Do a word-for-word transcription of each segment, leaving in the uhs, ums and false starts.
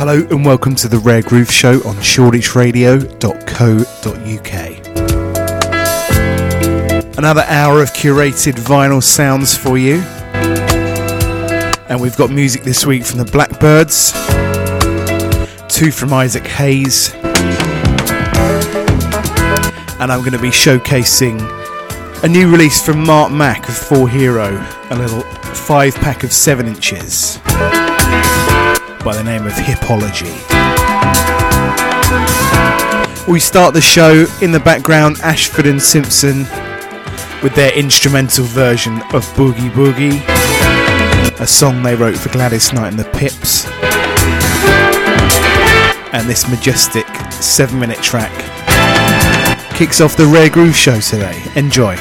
Hello and welcome to the Rare Groove Show on shoreditch radio dot co dot uk. Another hour of curated vinyl sounds for you. And we've got music this week from the Blackbirds, two from Isaac Hayes, and I'm going to be showcasing a new release from Mark Mack of four Hero, a little five pack of seven inches by the name of Hipology. We start the show in the background, Ashford and Simpson with their instrumental version of Boogie Boogie, a song they wrote for Gladys Knight and the Pips, and this majestic seven minute track kicks off the Rare Groove Show today. Enjoy.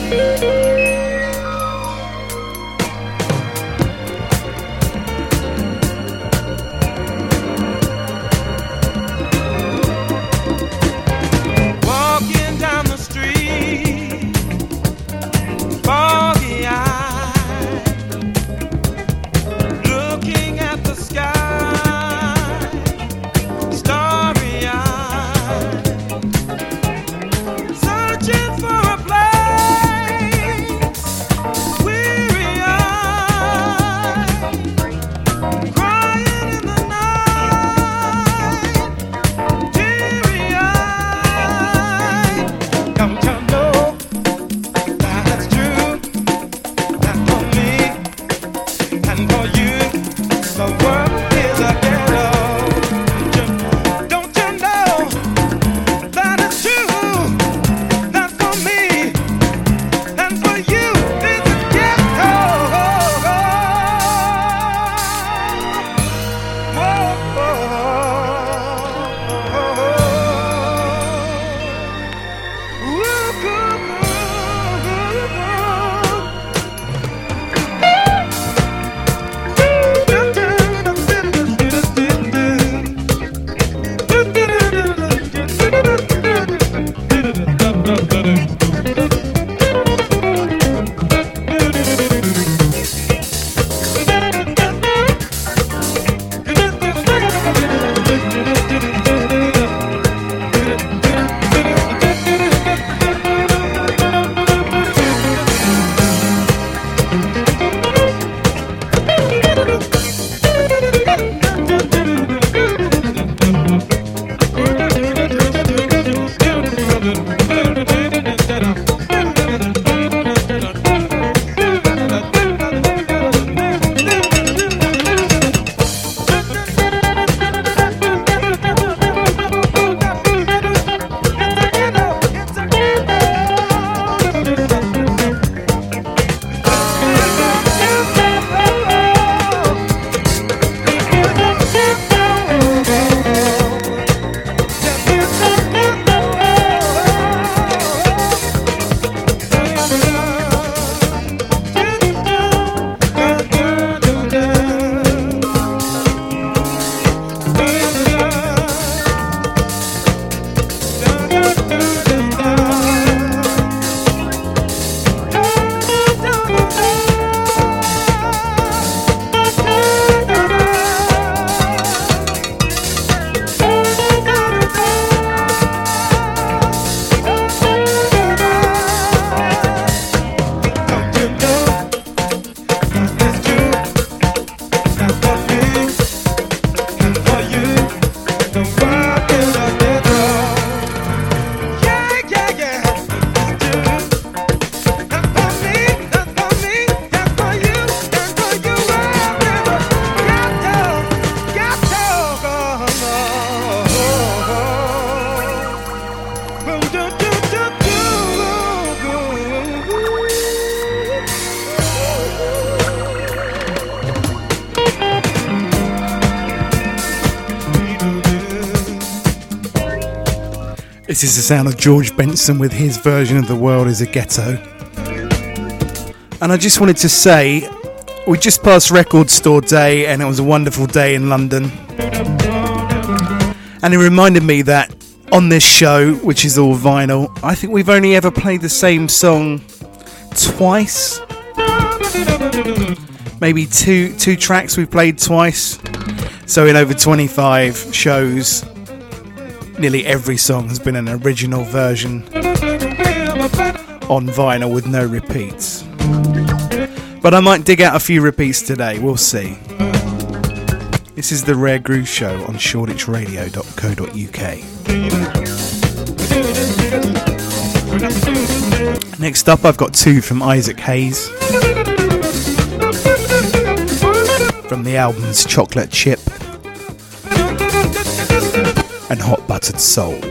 This is the sound of George Benson with his version of The World is a Ghetto. And I just wanted to say, we just passed Record Store Day and it was a wonderful day in London. And it reminded me that on this show, which is all vinyl, I think we've only ever played the same song twice. Maybe two two tracks we've played twice. So in over twenty-five shows, nearly every song has been an original version on vinyl with no repeats. But I might dig out a few repeats today, we'll see. This is the Rare Groove Show on shoreditch radio dot co dot uk. Next up, I've got two from Isaac Hayes, from the albums Chocolate Chip and Hot Buttered Soul.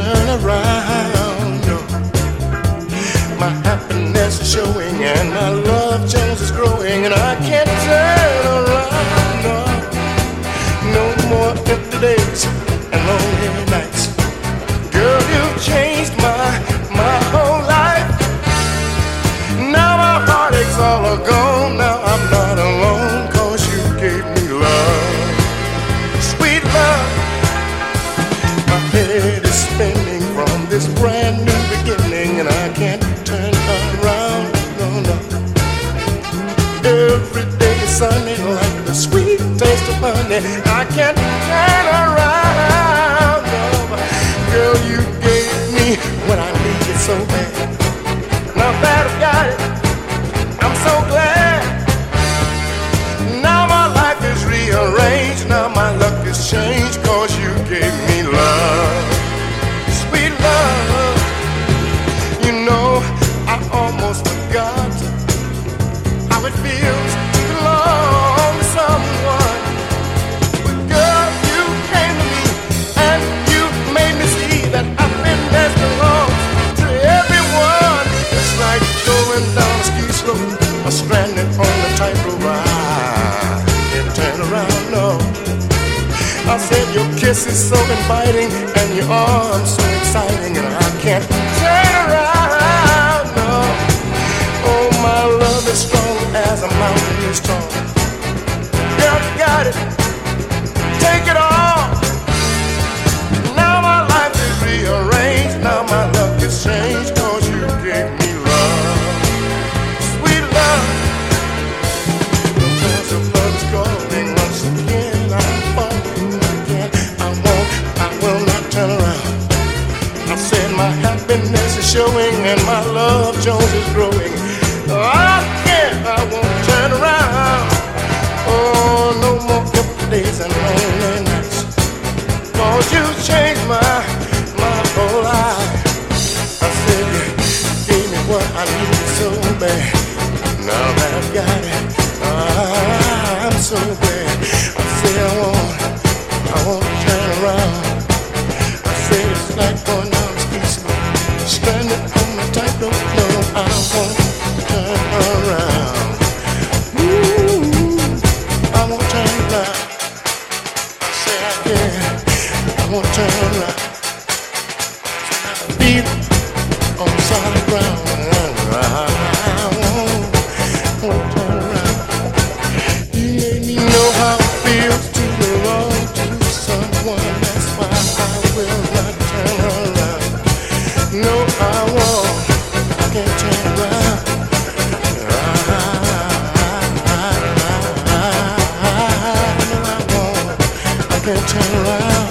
turn around. No. My happiness is showing and my love Jones is growing, and I can't turn around. No, no more empty days and lonely nights. Girl, you've changed my my whole life. Now my heartaches all are gone. Now I'm not alone, 'cause you gave me love, sweet love. My head is spinning from this brand new beginning, and I can't turn around, no, no. Every day is sunny like the sweet taste of honey. I can't turn around, no. Girl, you gave me what I needed so bad. Now that I've got it, I'm so glad. Now my life is rearranged. Now my luck has changed, 'cause you gave me love, sweet love. You know, I almost forgot how it feels to belong to someone. But girl, you came to me and you made me see that happiness belongs to everyone. It's like going down a ski slope or stranded on the tightrope. I can't turn around, no. I said your kiss is so inviting and your arms so exciting, and I can't turn around, no. Oh, my love is strong as a mountain is tall. Girl, you got it, take it all. Now my life is rearranged. Now my luck has changed, 'cause you gave me love, sweet love. The chance of love is calling once again. I'm falling again. I won't, I will not turn around. I said my happiness is showing and my love Jones is growing. I can't, I won't turn around. Oh, no more empty days and lonely nights, 'cause you changed my, my whole life. I said you gave me what I needed so bad. Now that I've got it, I'm so glad. I said I won't, I won't turn around. I said it's like going down the ski slope, stranded on the tightrope. No, I won't turn around. Ooh, I won't turn around. I said I can't, I won't turn around. Feet on solid ground. I won't, won't turn around. You made me know how it feels to belong to someone. That's why I will not turn around. No, I won't, I can't turn around. No, I won't, I can't turn around.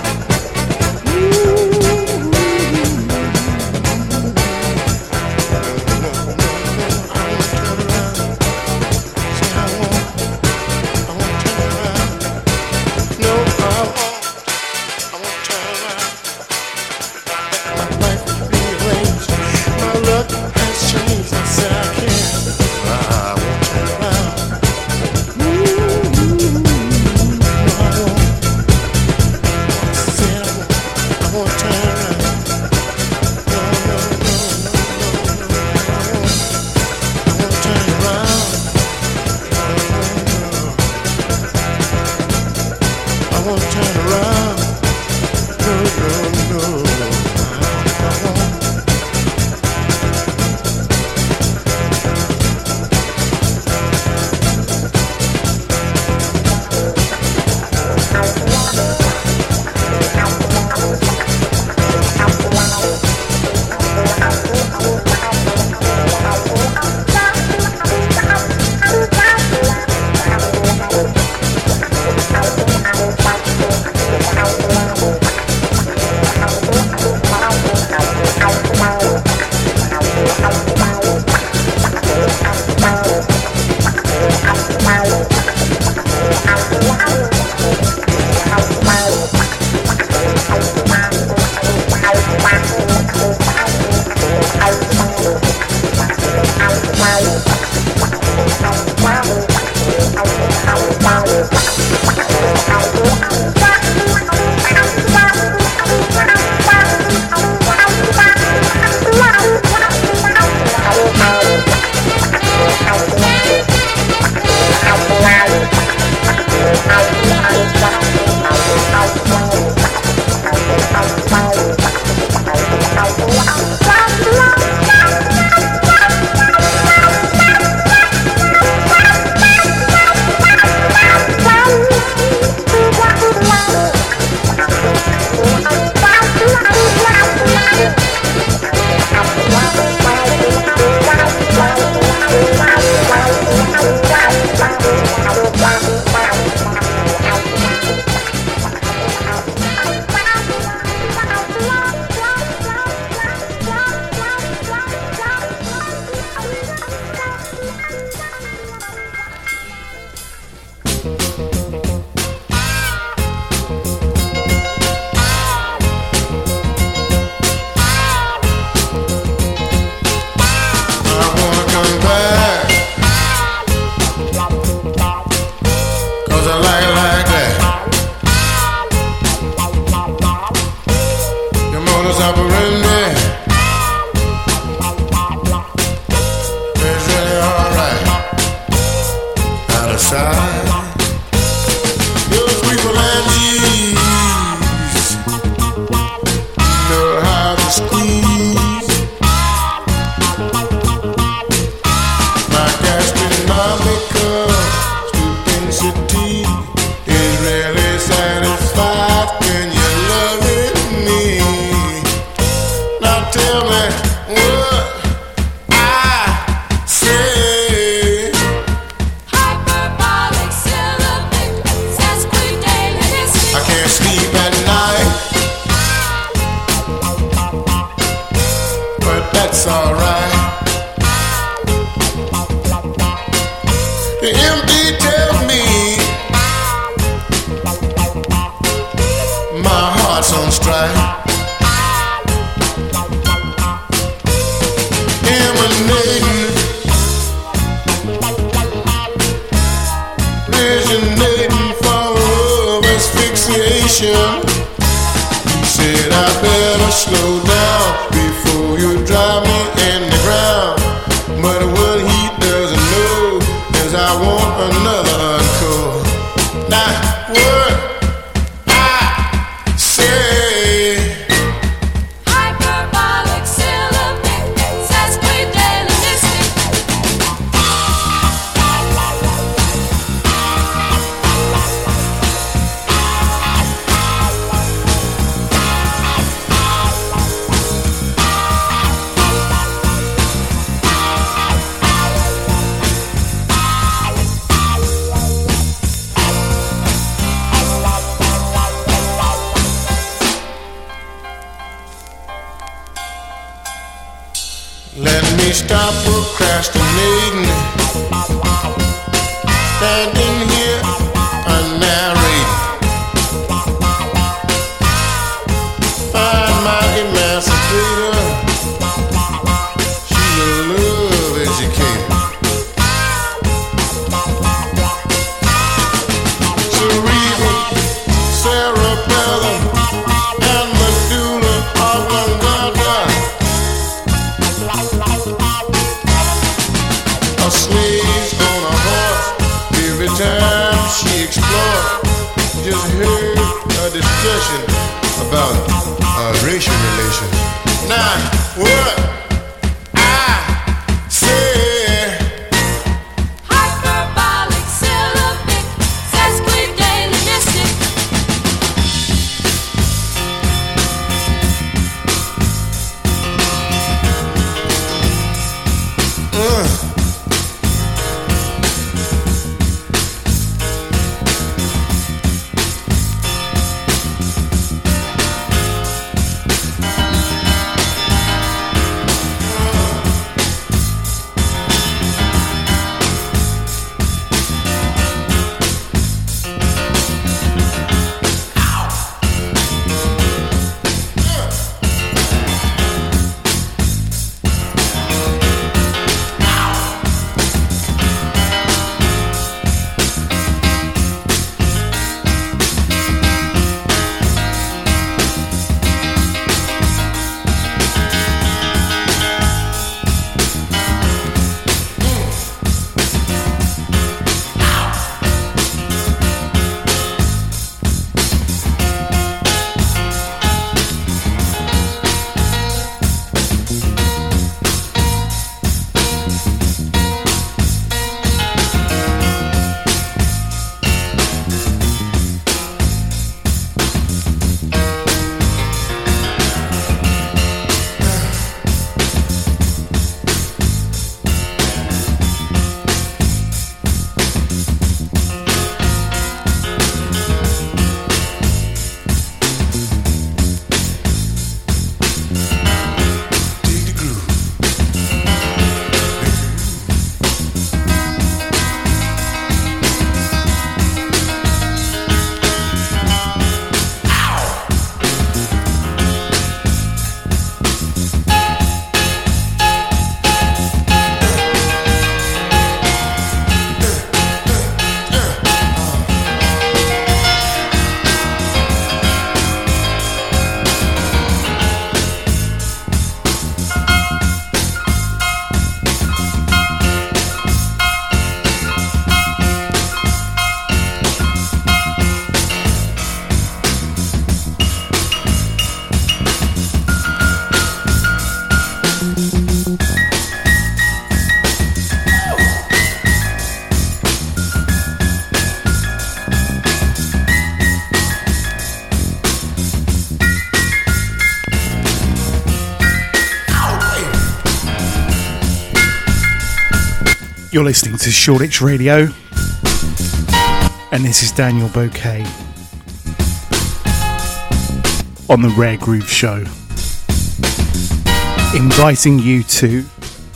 tell me what I say. Hyperbolic, syllabic, sesquidalentic. I can't sleep at night, but that's alright. The M D tells me my heart's on strike. Emanating, originating from love asphyxiation. He said I better slow down before you drive me in the ground. But what he doesn't know is I want another encore. Now what I say. Hyperbolic, syllabic, sesquidalentic. Let me stop procrastinating, standing here unnarrated. Find my emancipator, she's a love educator. Cerebral, cerebellum, and medulla oblongata. A slave's on a horse every time she explores. Just heard a discussion about uh, racial relations. Now, what I say. Hyperbolic, syllabic, sesquidalentic. Uh. You're listening to Shoreditch Radio, and this is Daniel Bouquet on the Rare Groove Show, inviting you to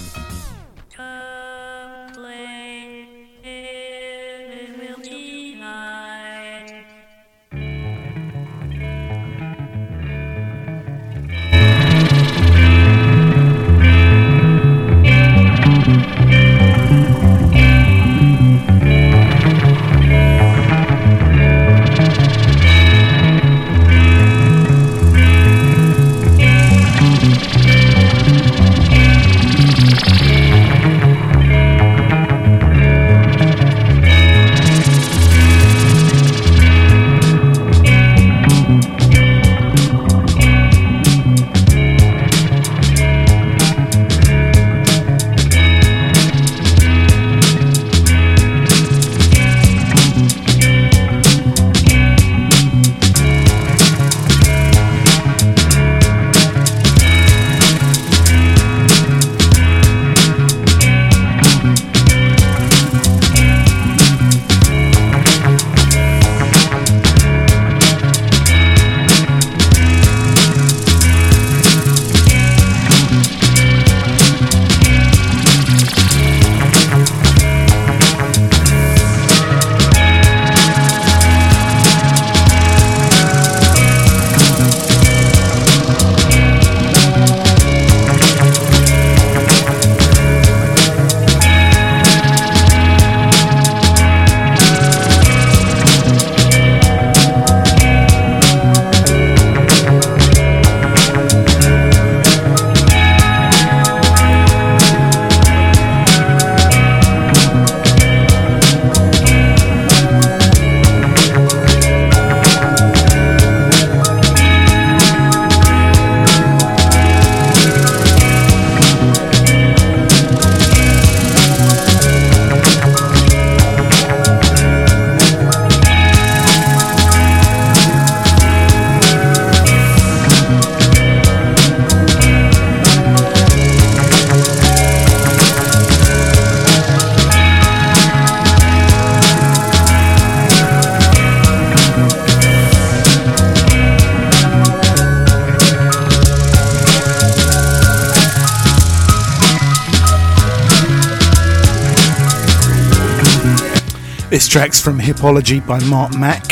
This track's from Hipology by Mark Mack.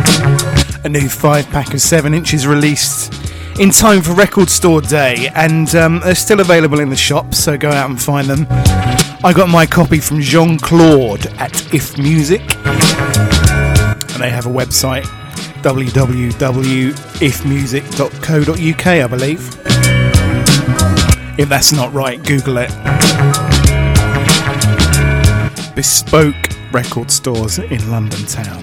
A new five pack of seven inches released in time for Record Store Day, and um, they're still available in the shop, so go out and find them. I got my copy from Jean-Claude at If Music, and they have a website, w w w dot if music dot co dot u k, I believe. If that's not right, Google it. Bespoke record stores in London town.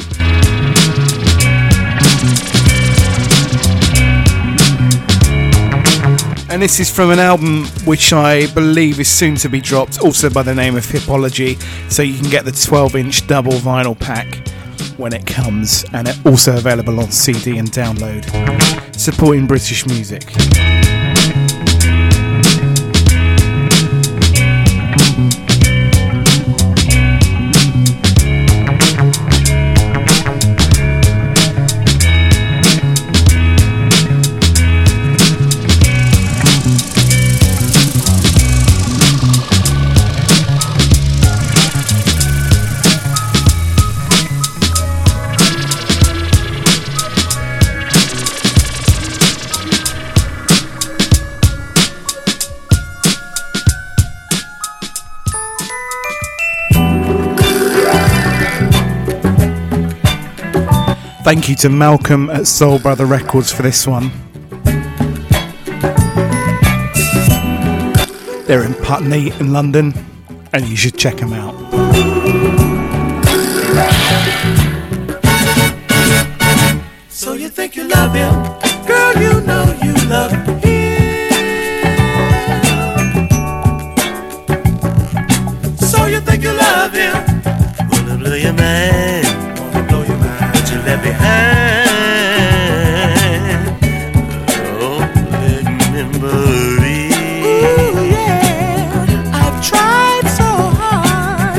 And this is from an album which I believe is soon to be dropped, also by the name of Hipology, so you can get the twelve inch double vinyl pack when it comes, and it's also available on C D and download, supporting British music. Thank you to Malcolm at Soul Brother Records for this one. They're in Putney in London, and you should check them out. So you think you love him, girl, you know you love him. So you think you love him, wanna blow your mind, wanna blow your mind, but you left behind. Oh, remember it. Ooh, yeah, I've tried so hard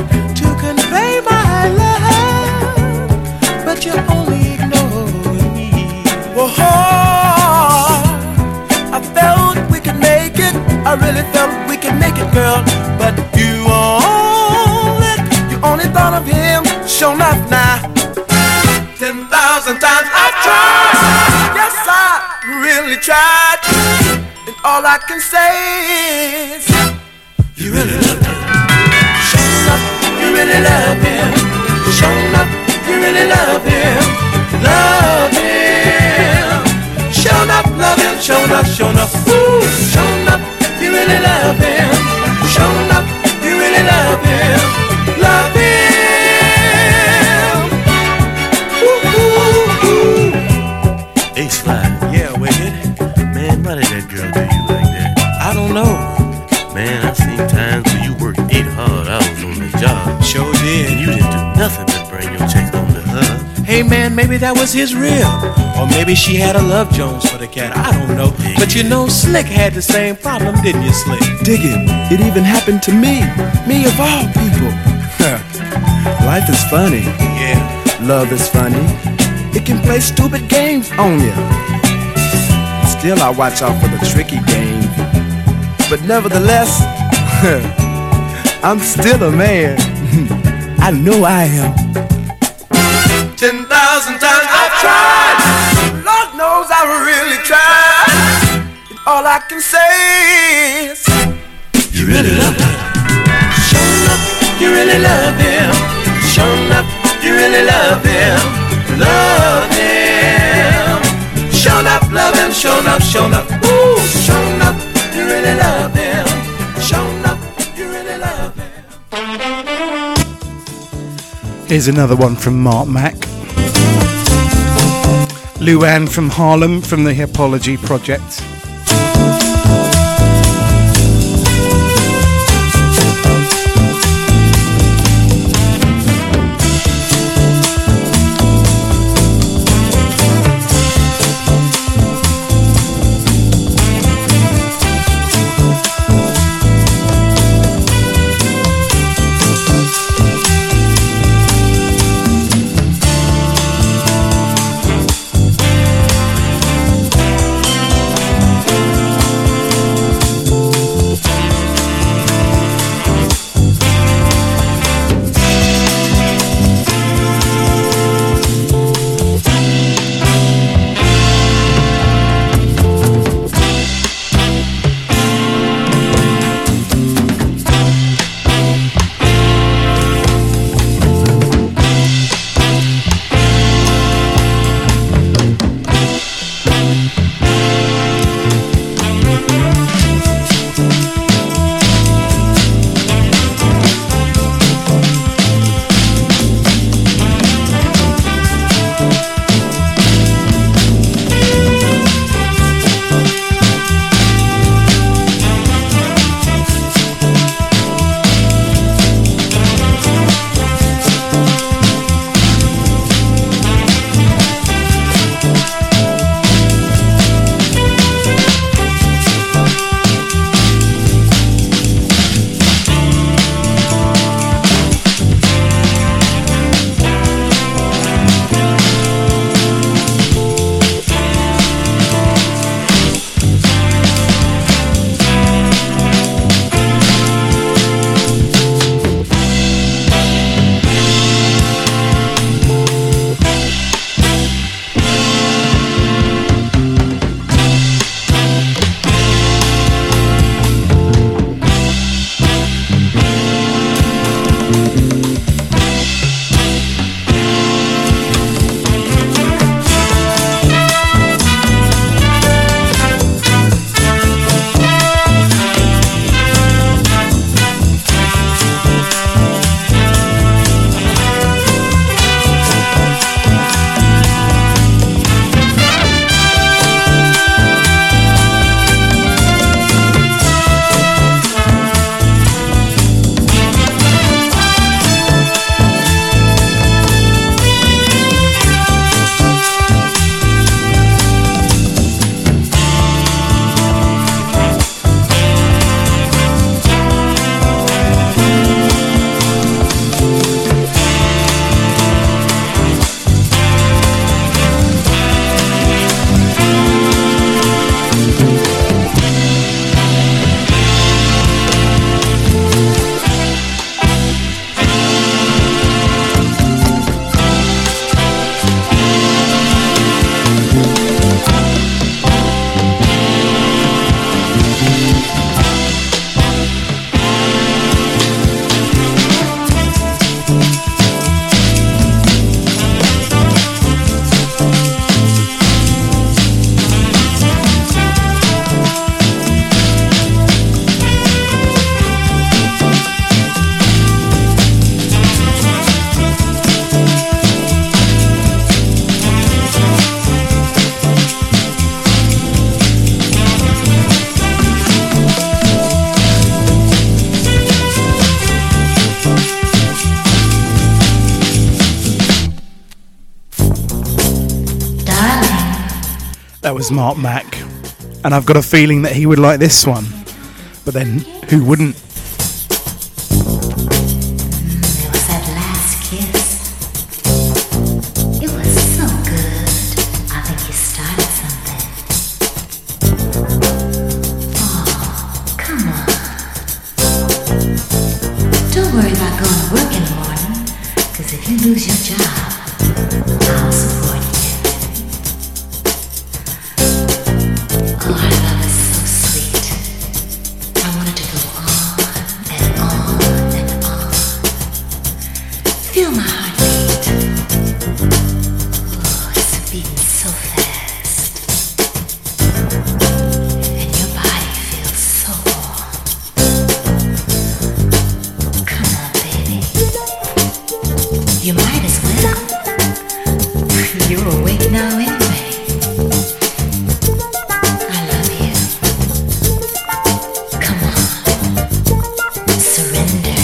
I really felt we could make it, girl. But you only, you only thought of him, sure enough now. Ten thousand times I've tried, yes I really tried. And all I can say is, you really love him. Sure enough, you really love him. Sure enough, you really love him. Love him. Sure enough, love him. Sure enough, sure enough. Ooh, sure enough, you really love him. Sure enough, you really love him. Love him. Ooh, ooh, ooh. Hey, Sly. Yeah, Wicked. Man, why did that girl do you like that? I don't know. Man, I seen times where you worked eight hard hours on the job. Sure And did. you didn't do nothing but bring your check home to her. Hey man, maybe that was his real. Or maybe she had a love Jones for the cat, I don't know. But you know Slick had the same problem, didn't you, Slick? Dig it, it even happened to me. Me of all people. Life is funny. Yeah. Love is funny. It can play stupid games on you. Still I watch out for the tricky game. But nevertheless, I'm still a man. I know I am. Ten thousand times I've tried. Lord knows I really tried. And all I can say is, you really love him. Sure enough, you really love him. Sure enough, you really love him. Love him. Sure enough, love him. Sure enough, sure enough. Ooh, sure enough, you really love him. Sure enough, you really love him. Here's another one from Mark Mack. Luann from Harlem from the Apology Project. was Mark Mack, and I've got a feeling that he would like this one. But then, who wouldn't? There was that last kiss. It was so good. I think you started something. Oh, come on. Don't worry about going to work in the morning, because if you lose your job, I'll support you. Oh, our love is so sweet. I want it to go on and on and on. Feel my heartbeat. Oh, it's beating so fast. And your body feels so warm. Come on, baby. You might as well. You're awake now anyway. I love you. Come on. Surrender.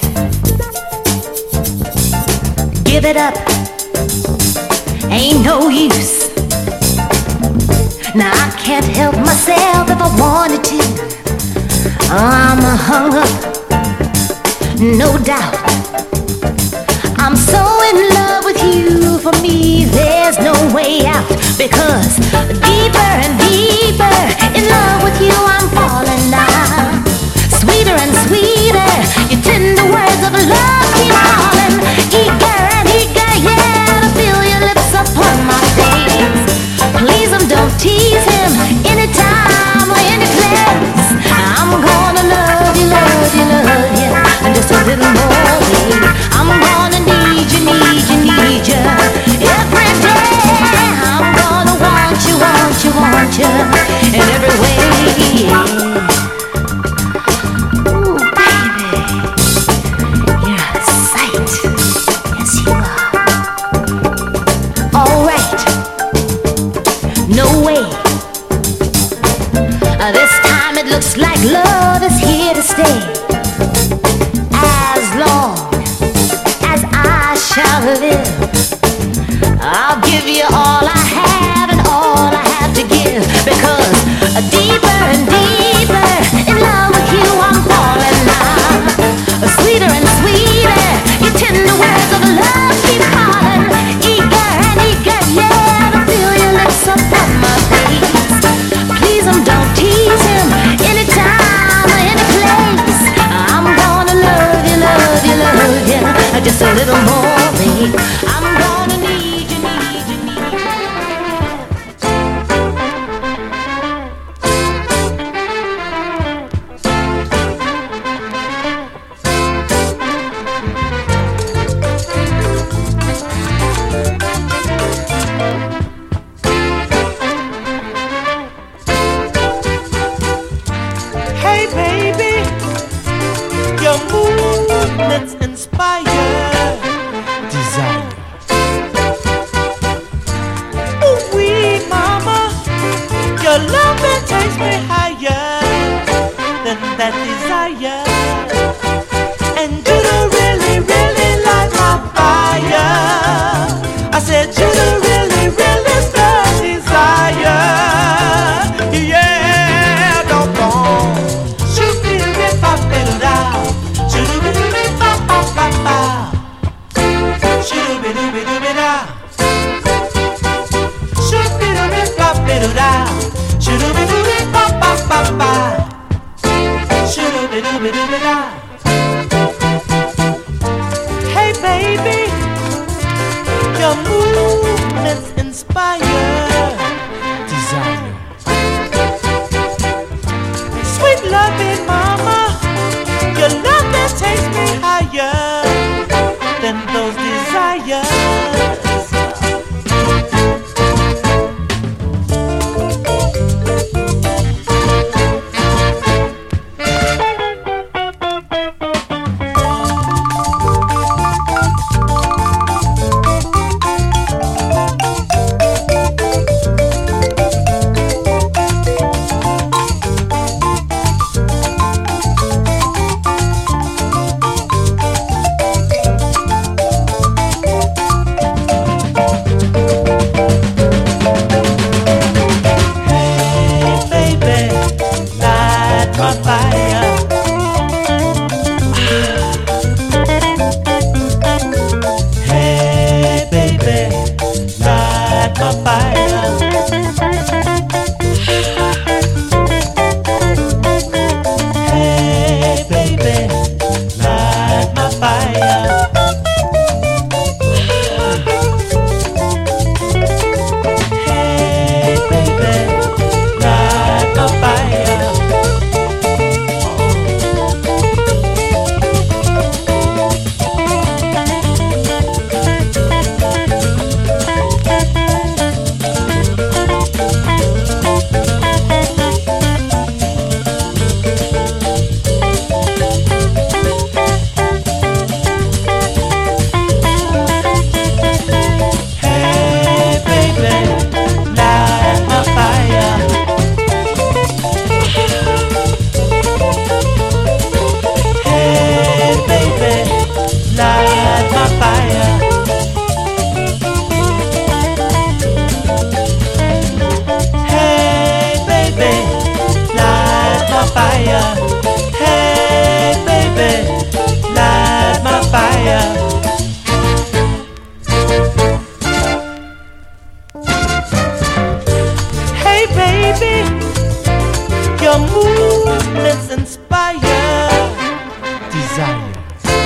Give it up. Ain't no use. Now I can't help myself if I wanted to. I'm hung up. No doubt. I'm so in love with you, for me there's no way out. Because deeper and deeper in love with you I'm falling now. Sweeter and sweeter, your tender words of love keep calling. Eager and eager, yeah, to feel your lips upon my face. Please them, don't tease him, anytime or any place. I'm gonna love you, love you, love you, and just a little more, baby. I'm gonna need you, need you, need you every day. I'm gonna want you, want you, want you in every way. Ooh, baby, you're a sight. Yes, you are. All right, no way. Uh, this time it looks like love is here to stay. As long as I shall live, I'll give you all I have and all I have to give. Because deeper and deeper in love with you I'm falling now. Sweeter and sweeter, your tender words of love keep calling. Eager and eager, yeah, to feel your lips upon my face. Please them, don't tease him, anytime or any place. I'm gonna love you, love you, love you, just a little more, babe. I'm gonna need you, need you, need you. Hey baby, your movements inspire desire. Ooh wee mama, your love that takes me higher than that desire. And you don't really, really light my fire. I said you don't really, really stir desire. Yeah, don't go. Shoot me the rip up and down. Shoot me the rip up, up, up, up. Shoot me the rip up and down. Shoot me the rip up and down. Shoot me the rip up, up, up, up. Shoot me the rip up and down. Hey baby, your movements inspire desire. Sweet loving mama, your love that takes me higher than those desires. my fire. Hey baby, light my fire. Hey baby, light my fire. Hey baby, light my fire. Hey baby, light my fire. Hey baby, light my fire. Hey baby, light my fire. Hey baby, light my fire. Hey baby, your movements inspire desire.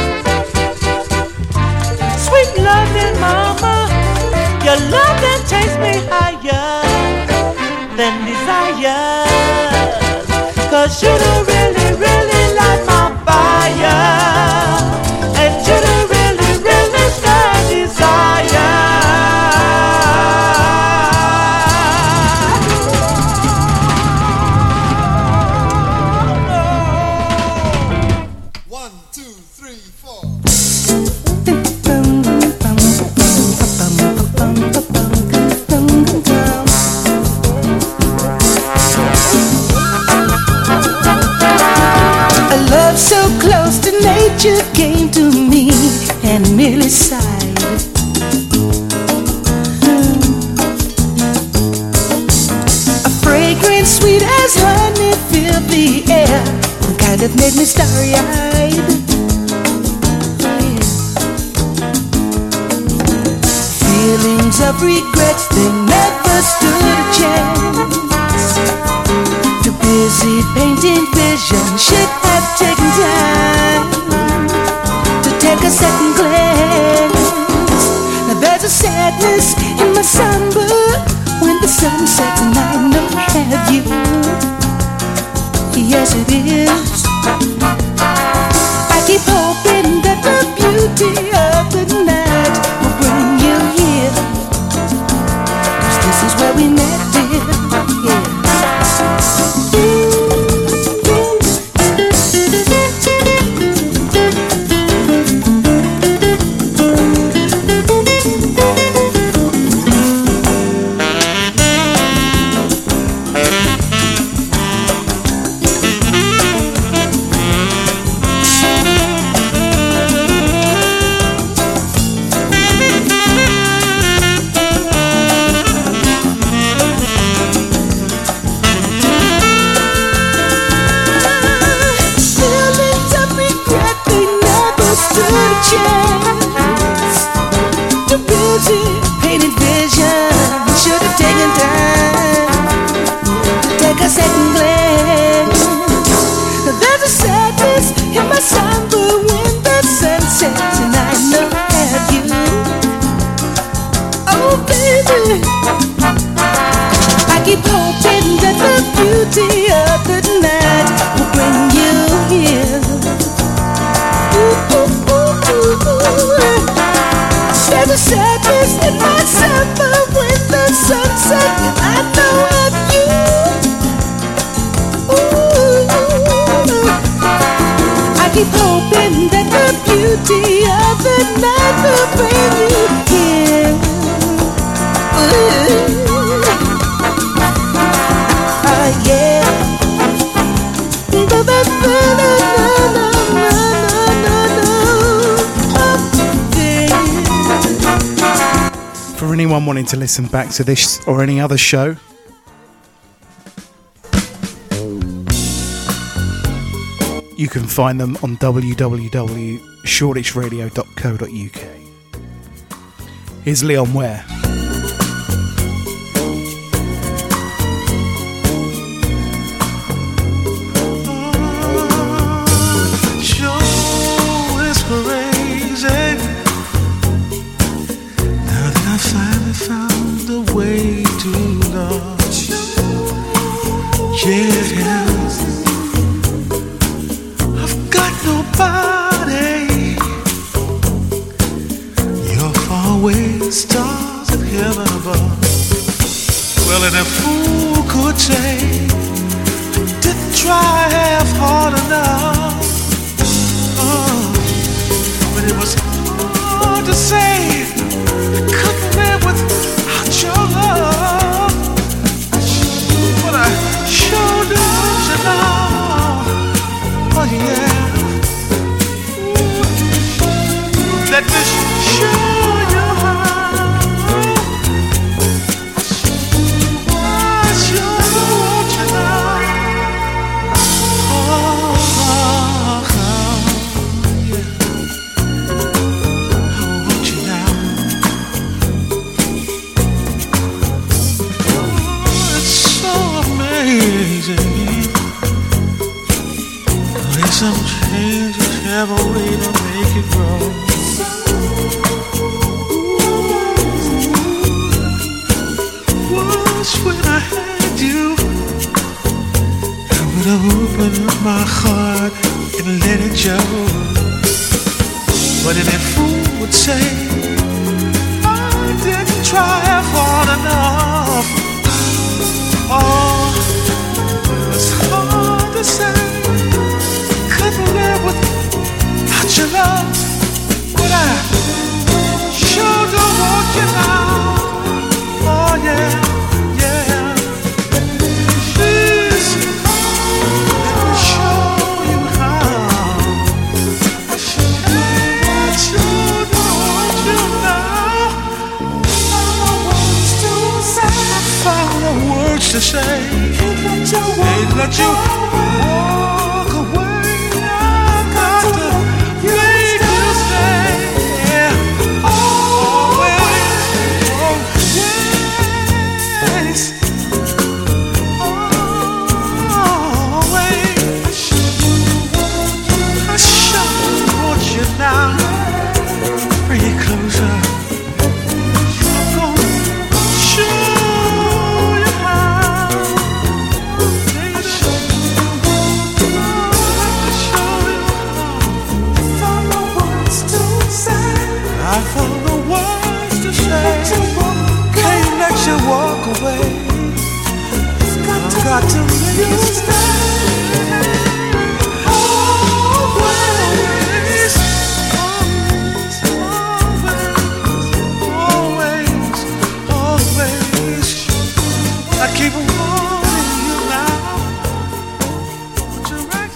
Sweet loving mama, your loving takes me higher than desire. Cause you don't really, really light my fire. And you don't really, really stand desire. One, two, three, four. A love so close to nature came to me and merely sighed. Hmm. A fragrance sweet as honey filled the air, kind of made me starry-eyed. Feelings of regrets, they never stood a chance. Too busy painting vision, should have taken time to take a second glance. Now there's a sadness in my samba when the sun sets and I know have you. Yes it is. I keep hoping that the beauty of the night will bring you here. 'Cause this is where we met, dear. Yeah. Feelings of regret, they never stood a chance. Too busy painting vision, should have taken time to take a second glance. There's a sadness in my samba when the sun sets and I know have you. Oh baby, I keep hoping that the beauty of the night will bring you here. Ooh, ooh, ooh, ooh, ooh. There's a sadness in my summer when the sun sets and I know of you. Ooh, I keep hoping that the beauty of the night will bring you here. Ooh. Uh, yeah. For anyone wanting to listen back to this or any other show, You can find them on w w w dot shoreditch radio dot co dot u k. Here's Leon Ware. Found a way to love. Yes, I've got nobody. You're far away, stars of heaven above. Well, and a fool could say, didn't try half hard enough. Oh, but it was hard to say. Couldn't live without your love, but I sure do want you now. Oh yeah, let me show you how. I sure do want you now. Oh, oh, oh yeah, I want you now. Some changes have a way to make it grow. Once when I had you, I would have opened up my heart and let it show. But any fool would say I didn't try hard enough. Oh, it's hard to say. Couldn't live without your love, but I sure don't want you now. Oh yeah, yeah. Please, let me show you how. I sure don't want you now. I found the words to say. Ain't let you walk away. Got to make you stay. Always, always, always, always. I keep wanting you now. Put you right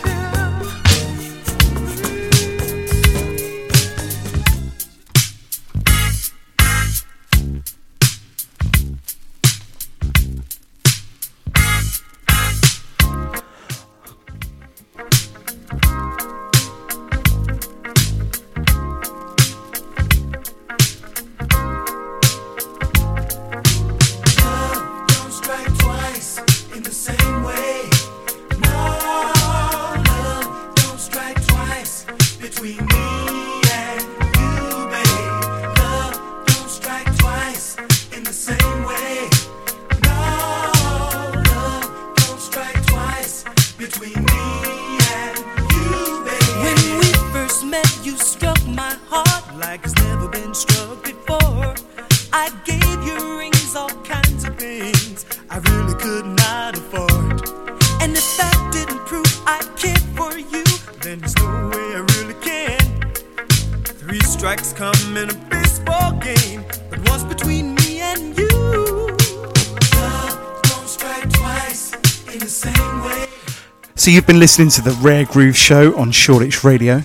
So you've been listening to the Rare Groove Show on Shoreditch Radio,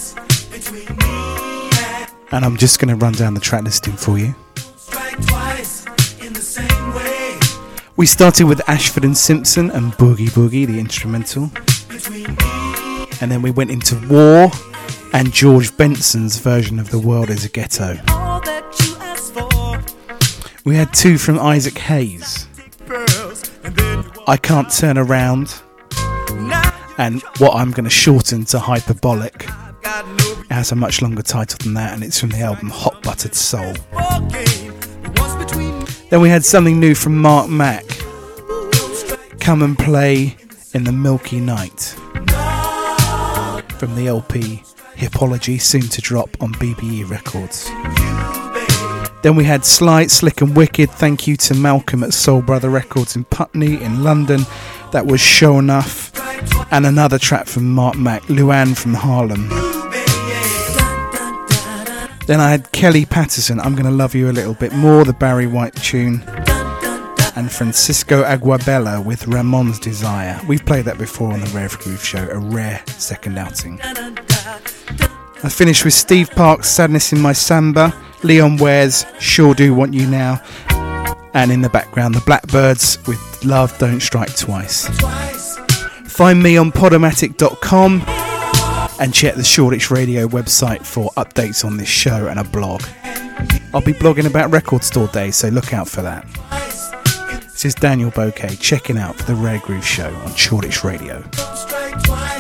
and I'm just going to run down the track listing for you. We started with Ashford and Simpson and Boogie Boogie, the instrumental. And then we went into War and George Benson's version of The World is a Ghetto. We had two from Isaac Hayes, I Can't Turn Around, and what I'm going to shorten to Hyperbolic. It has a much longer title than that, and it's from the album Hot Buttered Soul. Then we had something new from Mark Mack, Come and Play in the Milky Night, from the L P Hipology, soon to drop on B B E Records. Then we had Slight, Slick and Wicked, thank you to Malcolm at Soul Brother Records in Putney in London. That was Show Enough. And another track from Mark Mack, Luann from Harlem. Then I had Kelly Patterson, I'm Gonna Love You a Little Bit More, the Barry White tune. And Francisco Aguabella with Ramon's Desire. We've played that before on the Rare Groove Show, a rare second outing. I finished with Steve Parks' Sadness in My Samba, Leon Ware's Sure Do Want You Now, and in the background the Blackbirds with Love Don't Strike Twice. Find me on podomatic dot com and check the Shoreditch Radio website for updates on this show and a blog. I'll be blogging about Record Store Day, so look out for that. This is Daniel Bouquet checking out for the Rare Groove Show on Shoreditch Radio. Don't strike twice.